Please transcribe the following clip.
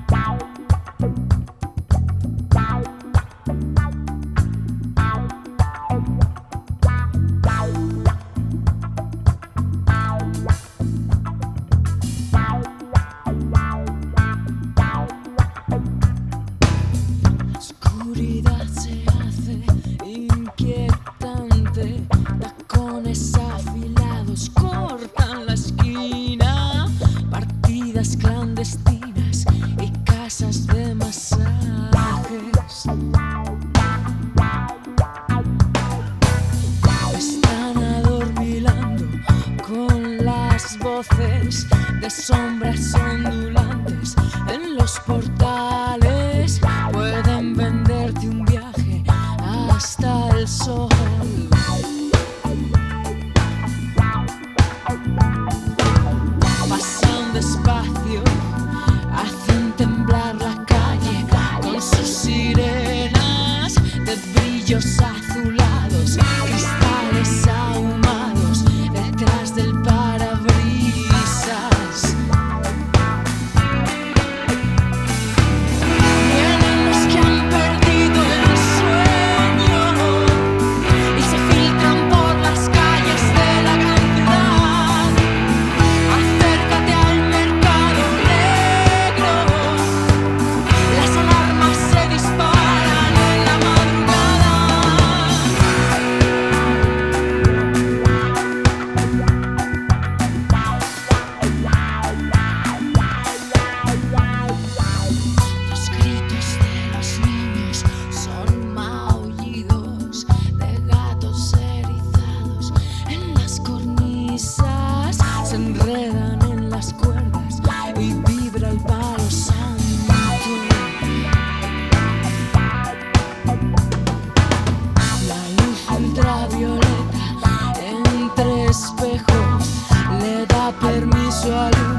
Oscuridad se hace inquietante, tacones afilados cortan la esquina, partidas clandestinas y casas de masajes. Están adormilando con las voces de sombras ondulantes en los portales. Pueden venderte un viaje hasta el sol. Pasan despacio, hacen temblar la calle con sus sirenas de brillos azulados, cristales ahumados detrás del parabrisas. Vienen los que han perdido el sueño y se filtran por las calles de la gran ciudad. Acércate al mercado negro, las alarmas se disparan en la madrugada. Los gritos de los niños son maullidos de gatos erizados en las cornisas. Se enredan en las cuerdas y vibra el palo santo. La luz ultravioleta entre espejos le da permiso a luz